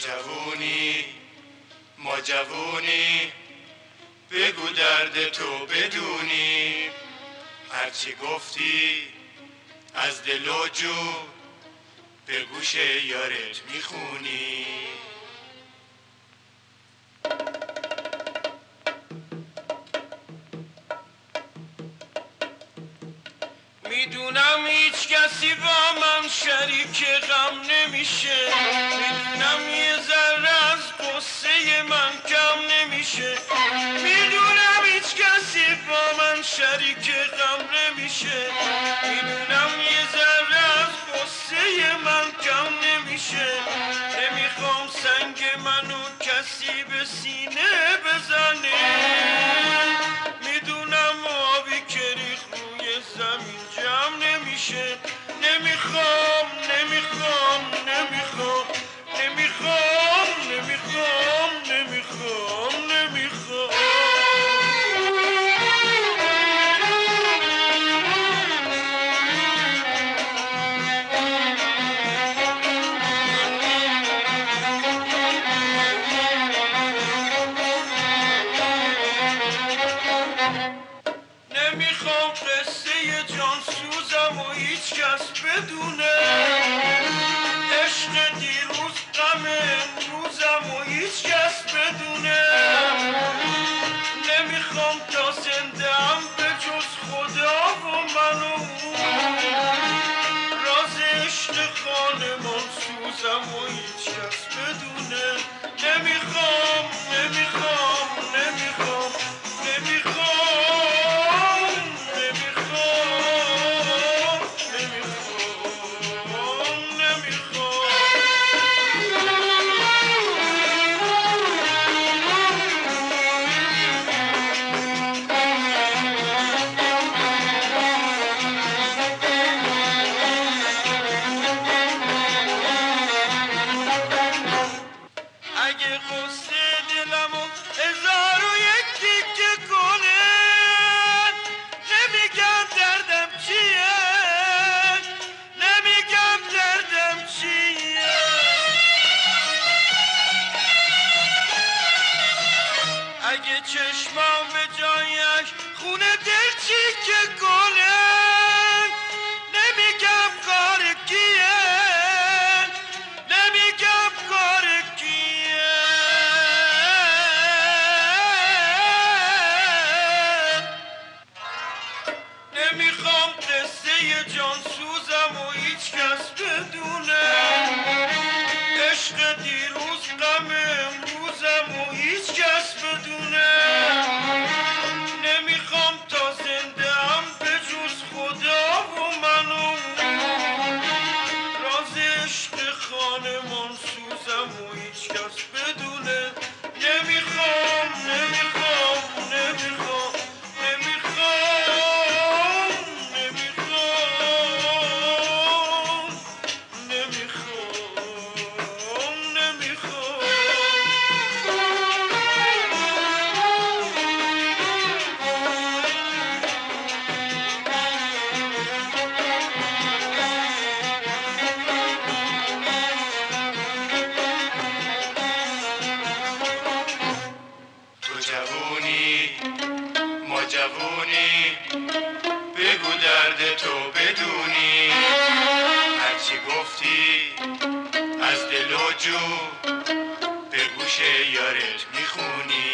جوونی ما جوونی، بگو درد تو بدونی، هرچی گفتی از دل و جو به گوش یارت میخونی. میدونم هیچ کسی با من شریک غم نمیشه، میدونم یه ذره از قصه من کم نمیشه، میدونم هیچ کسی با من شریک غم نمیشه، میدونم یه ذره از قصه من کم نمیشه. نمیخوام سنگ منو کسی به سینه بزنه، میدونم آبی که ریخت روی زمین جمع نمیشه. نمیخوام نمیخوام نمیخوام نمیخوام نمیخوام نمیخوام نمیخوام نمیخوام قصه جان سوزم و هیچ کس بدونه، عشق دیروز غم امروزم و هیچ کس بدونه. نمیخوام تا زنده ام به جز خدا و من و اون، راز عشق خانمان سوزم و هیچ کس بدونه. نمیخوام نمیخوام نمیخوام نمیخوام نمیخوام نمیخوام اگه قصه دلمو هزار و یک تیکه کنه، نمیگم دردم چیه، نمیگم دردم چیه. اگه چشمام به جایش خونه دل چیکه کنه، نمیگم کار کیه، نمیگم کار کیه. نمیخوام قصه جان سوزم و هیچ کس بدونه، عشق دیروز غم امروزم و هیچ کس بدونه. نمیخوام تا زنده ام به جز خدا و من و اون، راز عشق خانمان سوزم و هیچ کس بدونه. نمیخوام نمیخوام نمیخوام نمیخوام نمیخوام نمیخوام نمیخوام تو جوونی ما جوونی، بگو درد تو بدونی، هرچی گفتی از دل و جو به گوش یارت میخونی.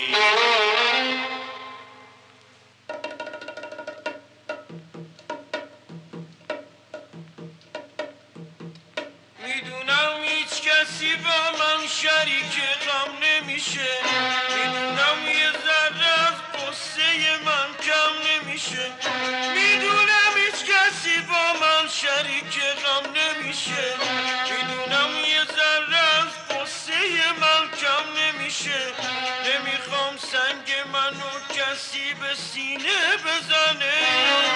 میدونم هیچ کسی با من شریک غم نمیشه، میدونم یه ذره از قصه من کم نمیشه، میدونم هیچ کسی با من شریک غم نمیشه، میدونم یه ذره از قصه من کم نمیشه. نمیخوام سنگ منو کسی به سینه بزنه،